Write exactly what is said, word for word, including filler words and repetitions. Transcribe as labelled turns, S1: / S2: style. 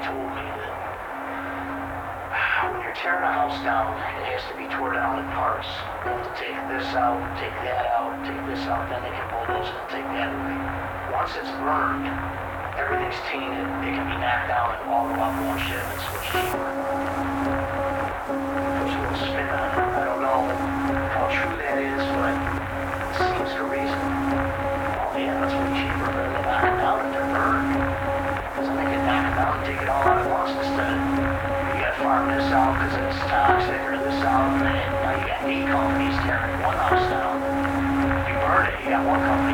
S1: told me that when you're tearing a house down, it has to be torn down in parts. You have to take this out, take that out, take this out, then they can bulldoze it and take that away. Once it's burned, everything's tainted. It can be knocked down and all go out in one shipment, so it's cheaper. Puts a little spin on it. I don't know how true that is, but it seems to reason. Oh yeah, that's way cheaper than they knock it down and they're burned. Because then they can knock it down and take it all out at once instead of you gotta farm this out because it's toxic or this out, and then now you got eight companies tearing one house down. You burn it, you got one company